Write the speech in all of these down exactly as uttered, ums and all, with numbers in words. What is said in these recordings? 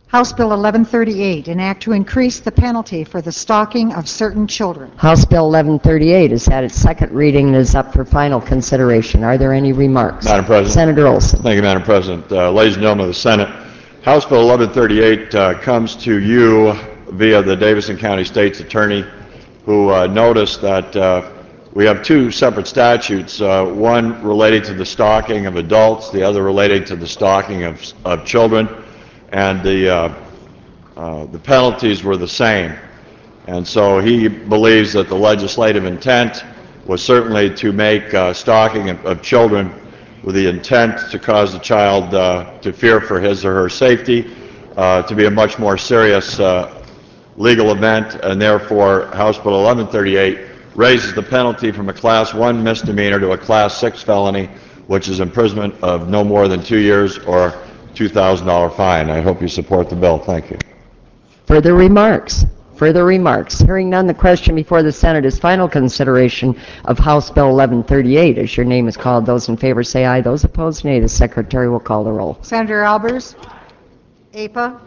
House Bill eleven thirty-eight, an act to increase the penalty for the stalking of certain children. House Bill eleven thirty-eight has had its second reading and is up for final consideration. Are there any remarks? Madam President. Senator Olson. Thank you, Madam President. Uh, ladies and gentlemen of the Senate, House Bill eleven thirty-eight uh, comes to you via the Davidson County State's Attorney, who uh, noticed that uh, we have two separate statutes, uh, one relating to the stalking of adults, the other relating to the stalking of, of children, and the, uh, uh, the penalties were the same. And so he believes that the legislative intent was certainly to make uh, stalking of, of children with the intent to cause the child uh, to fear for his or her safety uh, to be a much more serious uh, legal event, and therefore House Bill eleven thirty-eight raises the penalty from a class one misdemeanor to a class six felony, which is imprisonment of no more than two years or two thousand dollar fine. I hope you support the bill. Thank you. Further remarks? Further remarks? Hearing none, the question before the Senate is final consideration of House Bill eleven thirty-eight. As your name is called, those in favor say aye. Those opposed, nay. The Secretary will call the roll. Senator Albers, A P A,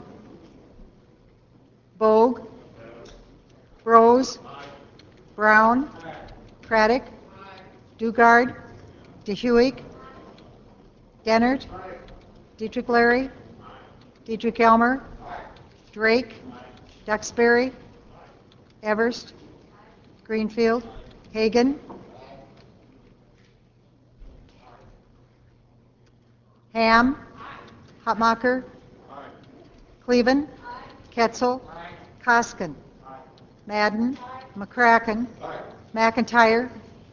Bogue, Rose, Brown, Craddock, Dugard, DeHuig, Dennert, Dietrich Larry, Dietrich Elmer, Drake, Duxbury, Everst, Greenfield, Hagan, Ham, Hotmacher, Cleveland, Ketzel, Koskin, Madden, McCracken, McIntyre,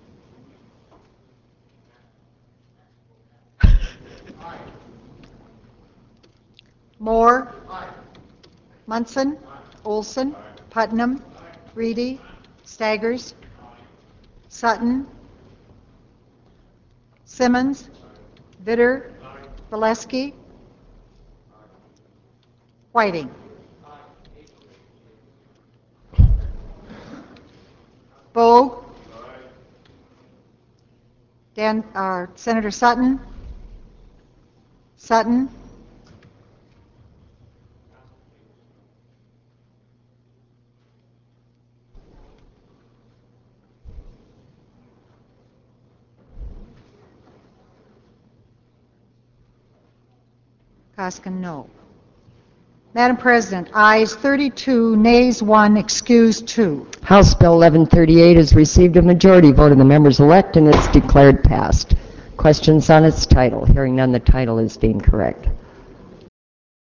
Moore, Munson, Olson, Putnam, Reedy, Staggers, Sutton, Simmons, Vitter, Valesky, Whiting. Bogue, Dan, uh, Senator Sutton, Sutton, Koskin, no. Madam President, ayes thirty-two, nays one, excused two. House Bill eleven thirty-eight has received a majority vote of the members elect and it's declared passed. Questions on its title? Hearing none, the title is deemed correct.